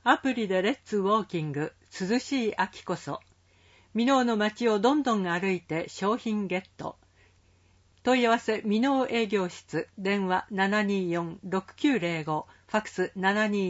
アプリでレッツウォーキング、涼しい秋こそ。箕面の街をどんどん歩いて商品ゲット。問い合わせ箕面営業室、電話 724-6905、ファクス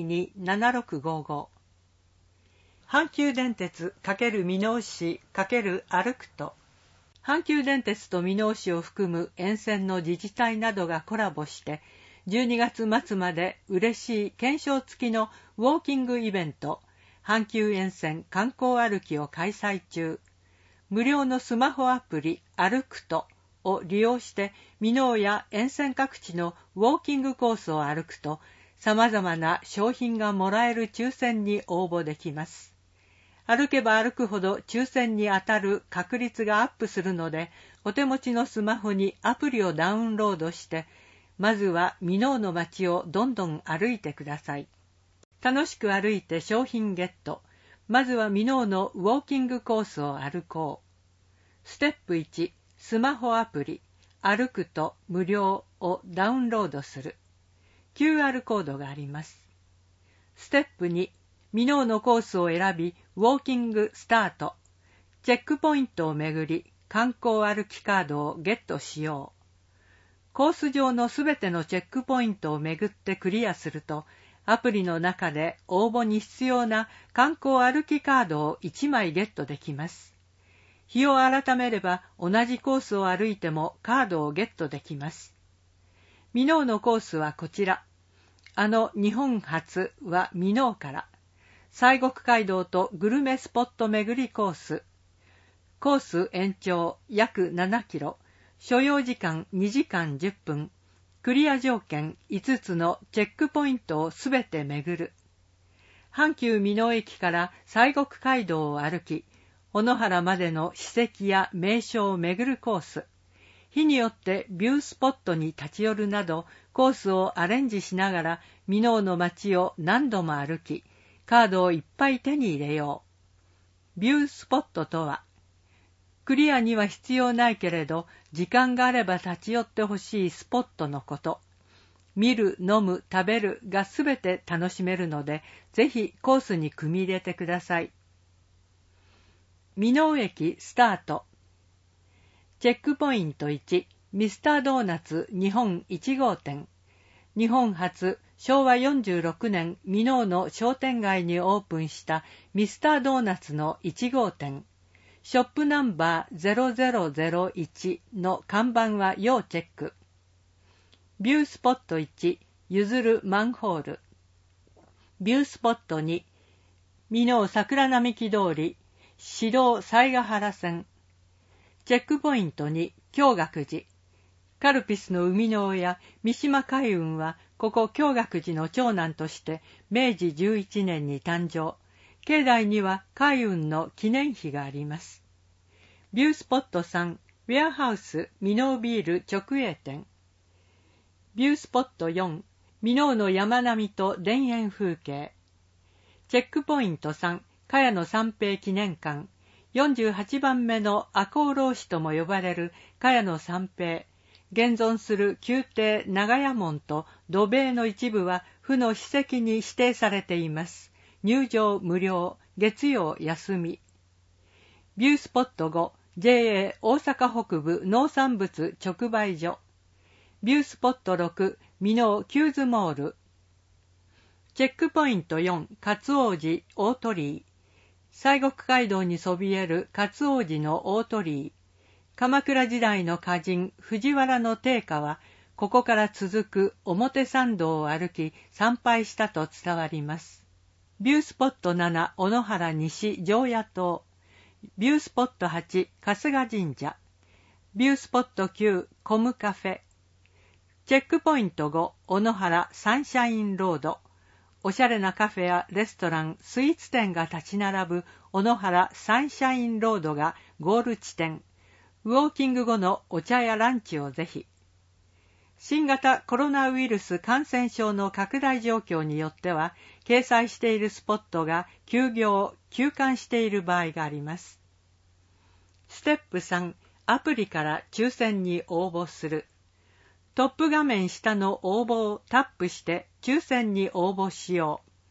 722-7655。阪急電鉄×箕面市×歩くと。阪急電鉄と箕面市を含む沿線の自治体などがコラボして12月末まで嬉しい懸賞付きのウォーキングイベント阪急沿線観光歩きを開催中。無料のスマホアプリ歩くとを利用して箕面や沿線各地のウォーキングコースを歩くと様々な商品がもらえる抽選に応募できます。歩けば歩くほど抽選に当たる確率がアップするので、お手持ちのスマホにアプリをダウンロードして、まずは箕面の街をどんどん歩いてください。楽しく歩いて商品ゲット。まずは箕面のウォーキングコースを歩こう。ステップ1、スマホアプリ、歩くと無料をダウンロードする。QR コードがあります。ステップ2、箕面のコースを選び、ウォーキングスタート。チェックポイントをめぐり、観光歩きカードをゲットしよう。コース上のすべてのチェックポイントをめぐってクリアすると、アプリの中で応募に必要な観光歩きカードを1枚ゲットできます。日を改めれば同じコースを歩いてもカードをゲットできます。箕面のコースはこちら。日本初は箕面から。西国街道とグルメスポット巡りコース。コース延長約7キロ。所要時間2時間10分。クリア条件5つのチェックポイントをすべて巡る。阪急箕面駅から西国街道を歩き、小野原までの史跡や名所を巡るコース。日によってビュースポットに立ち寄るなど、コースをアレンジしながら箕面の街を何度も歩き、カードをいっぱい手に入れよう。ビュースポットとは、クリアには必要ないけれど、時間があれば立ち寄ってほしいスポットのこと。見る、飲む、食べるがすべて楽しめるので、ぜひコースに組み入れてください。箕面駅スタート。チェックポイント1、ミスタードーナツ日本1号店。日本初、昭和46年箕面の商店街にオープンしたミスタードーナツの1号店。ショップナンバー0001の看板は要チェック。ビュースポット1、譲るマンホール。ビュースポット2、箕面桜並木通り、市道犀ヶ原線。チェックポイント2、京覚寺。カルピスの生みの親、三島海運は、ここ京覚寺の長男として、明治11年に誕生。境内には海運の記念碑があります。ビュースポット3、ウェアハウス箕面ビール直営店。ビュースポット4、箕面の山並みと田園風景。チェックポイント3、茅野三平記念館。48番目の赤穂浪士とも呼ばれる茅野三平。現存する宮廷長屋門と土塀の一部は府の史跡に指定されています。入場無料、月曜休み。ビュースポット5、JA 大阪北部農産物直売所。ビュースポット6、箕面キューズモール。チェックポイント4、勝王寺大鳥居。西国街道にそびえる勝王寺の大鳥居。鎌倉時代の歌人藤原定家は、ここから続く表参道を歩き参拝したと伝わります。ビュースポット7、小野原西常夜島。ビュースポット8、春日神社。ビュースポット9、コムカフェ。チェックポイント5、小野原サンシャインロード。おしゃれなカフェやレストラン、スイーツ店が立ち並ぶ小野原サンシャインロードがゴール地点。ウォーキング後のお茶やランチをぜひ。新型コロナウイルス感染症の拡大状況によっては、掲載しているスポットが休業・休館している場合があります。ステップ3、アプリから抽選に応募する。トップ画面下の応募をタップして抽選に応募しよう。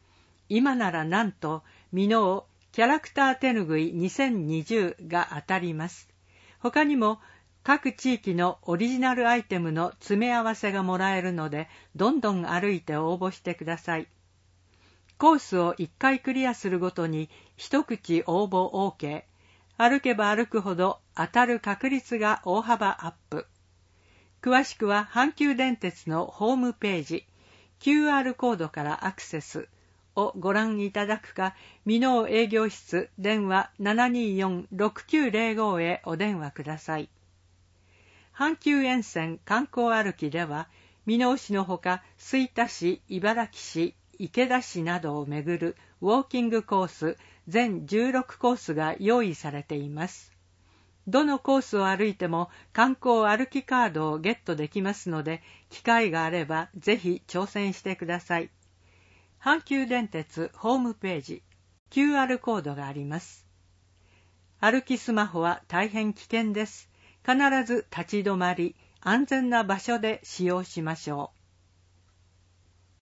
今ならなんとミノーキャラクター手ぬぐい2020が当たります。他にも各地域のオリジナルアイテムの詰め合わせがもらえるので、どんどん歩いて応募してください。コースを1回クリアするごとに一口応募 OK。歩けば歩くほど当たる確率が大幅アップ。詳しくは阪急電鉄のホームページ、QR コードからアクセスをご覧いただくか、箕面営業室電話 724-6905 へお電話ください。阪急沿線観光歩きでは、箕面市のほか吹田市、茨城市、池田市などを巡るウォーキングコース全16コースが用意されています。どのコースを歩いても観光歩きカードをゲットできますので、機会があればぜひ挑戦してください。阪急電鉄ホームページ、QR コードがあります。歩きスマホは大変危険です。必ず立ち止まり、安全な場所で使用しましょう。